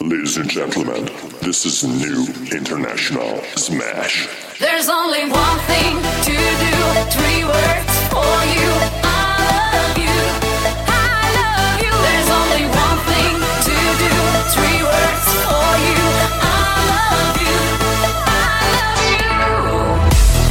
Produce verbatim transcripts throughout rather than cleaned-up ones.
Ladies and gentlemen, this is a new international smash. There's only one thing to do, three words for you. I love you, I love you. There's only one thing to do, three words for you. I love you, I love you.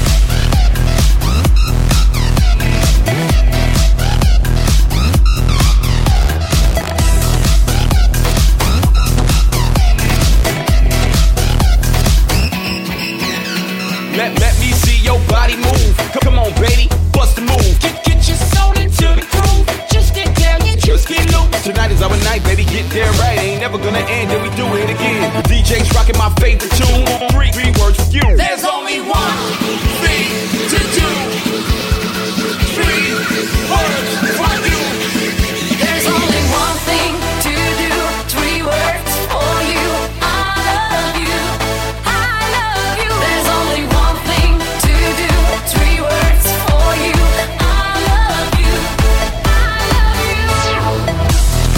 Let, let me see your body move. Come, come on, baby, bust a move. Get, get your soul into the groove. Just get down, you just get loose. Tonight is our night, baby, get there right. Ain't never gonna end till we do it again. The D J's rocking my favorite tune. Three, three words for you. There's only one thing to do, three words for you. There's only one thing to do, three words for you. I love you, I love you. There's only one thing to do, three words for you. I love you, I love you.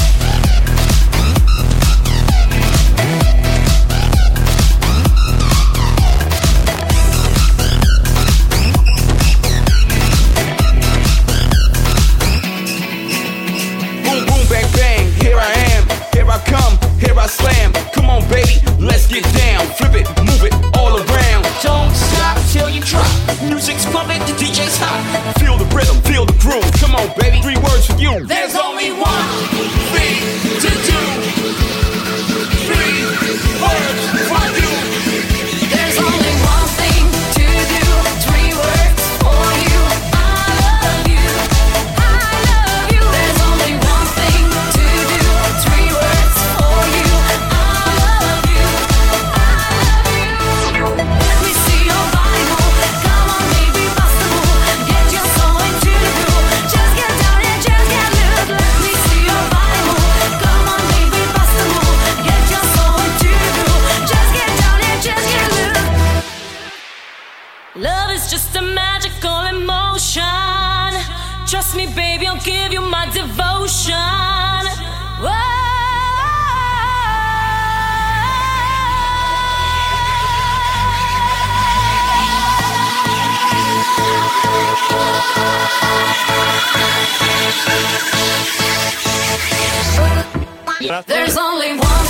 Boom, boom, bang, bang. Here I am. Here I come. Here I slam. Come on, baby. Let's get down. Flip it, move it all around. Don't stop till you drop. Music's pumping, the D J's hot. Feel the rhythm, feel the groove. Come on, baby. Three words for you. There's only one thing to do, three words for you. There's only one thing to do, three words for you. I love you, I love you. There's only one thing to do, three words for you. I love you, I love you. Let me see your body move. Come on, baby, bust a move. Get your soul into the groove. Just get down and just get loose. Let me see your body move. Come on, baby, bust a move. Get your soul into the groove. Just get down and just get loose. Love is just a magical emotion. Trust me, baby, I'll give you my devotion. Whoa. There's only one